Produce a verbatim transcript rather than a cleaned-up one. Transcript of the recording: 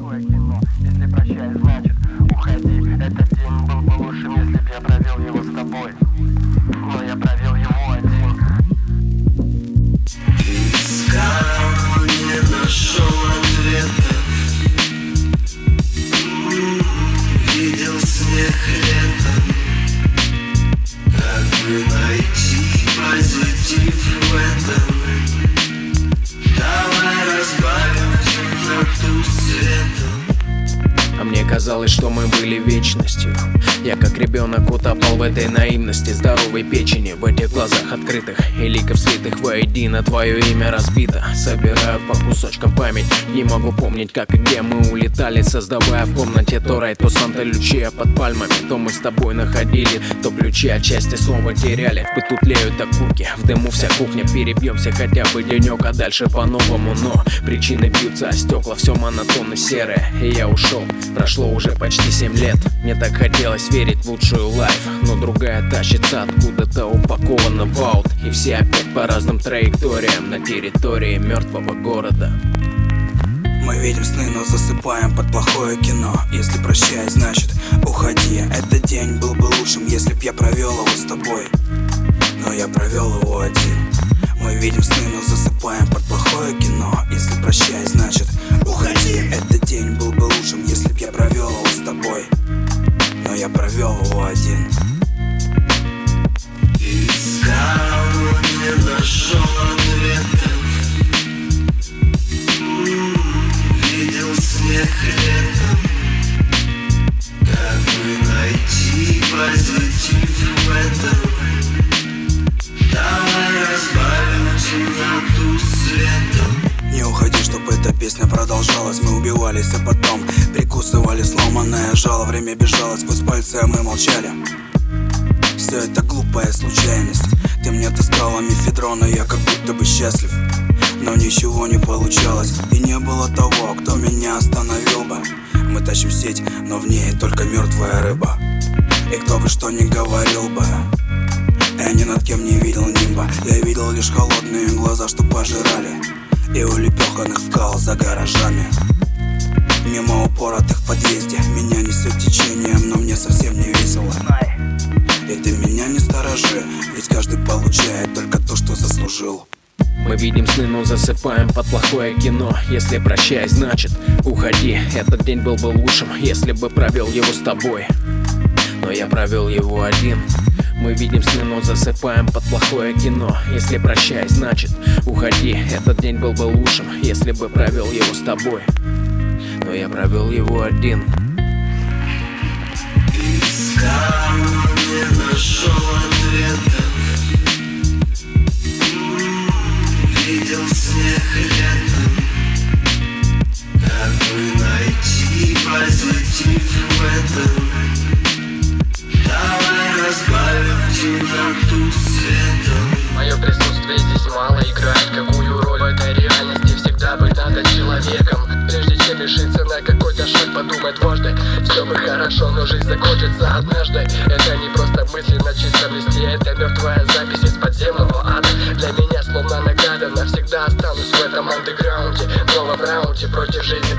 плохое кино. Если прощай, значит уходи. Этот день был бы лучшим, если б я провел его с тобой. Но я провел его один. Искал, не нашел ответа. Видел снег летом. Как бы найти позитив в этом? Давай разбавим темноту светом. А мне казалось, что мы были вечностью. Я как ребенок утопал в этой наивности здоровой печени, в этих глазах открытых и ликов слитых воедино. Твое имя разбито, собираю по кусочкам память. Не могу помнить, как и где мы улетали, создавая в комнате то рай, то Санта-Лючия под пальмами. То мы с тобой находили, то ключи отчасти снова теряли. В быту тлеют окурки, в дыму вся кухня. Перебьемся хотя бы денек, а дальше по-новому. Но причины бьются о стекла, все монотонно серое. И я ушел, прошло уже почти семь лет. Мне так хотелось верить в лучшую лайф, но другая тащится откуда-то упакована в аут. И все опять по разным траекториям на территории мертвого города. Мы видим сны, но засыпаем под плохое кино. Если прощай, значит уходи. Этот день был бы лучшим, если б я провел его с тобой. Но я провел его один. Мы видим сны, но засыпаем под плохое кино. Если прощай, значит уходи. Этот день был бы лучшим, если б я провел его с тобой. Но я провел его один. Искал, не нашел ответа. Видел снег летом. Как бы найти позитив в этом? Давай разбавим темноту светом. Не уходи, чтобы эта песня продолжалась. Мы убивались, а потом прикусывали сломанное жало. Время бежало сквозь пальцы, а мы молчали. Все это глупая случайность. Ты мне таскала мефедрон, и я как будто бы счастлив. Но ничего не получалось, и не было того, кто меня остановил бы. Мы тащим сеть, но в ней только мертвая рыба. И кто бы что ни говорил бы, я ни над кем не видел нимба. Я видел лишь холодные глаза, что пожирали, и улепеханных вкал за гаражами. Мимо упоротых в подъезде меня несет течением, но мне совсем не весело. И ты меня не сторожи, ведь каждый получает только то, что заслужил. Мы видим сны, но засыпаем под плохое кино. Если прощай, значит уходи. Этот день был бы лучшим, если бы провел его с тобой. Но я провел его один. Мы видим сны, но засыпаем под плохое кино. Если прощай, значит уходи. Этот день был бы лучшим, если бы провел его с тобой. Но я провел его один. Искал, не нашел ответа. Видел снег летом. Как бы найти позитив в этом? Давай разбавим темноту светом. Мое присутствие здесь мало играет какую роль в этой реальности. Всегда быть надо человеком. Прежде чем решиться на какой-то шаг, подумай дважды. Все бы хорошо, но жизнь закончится однажды. Это не просто мысли на чистом листе, это мертвая запись из подземного ада. Для меня словно награда, навсегда останусь в этом андеграунде. В новом раунде против жизни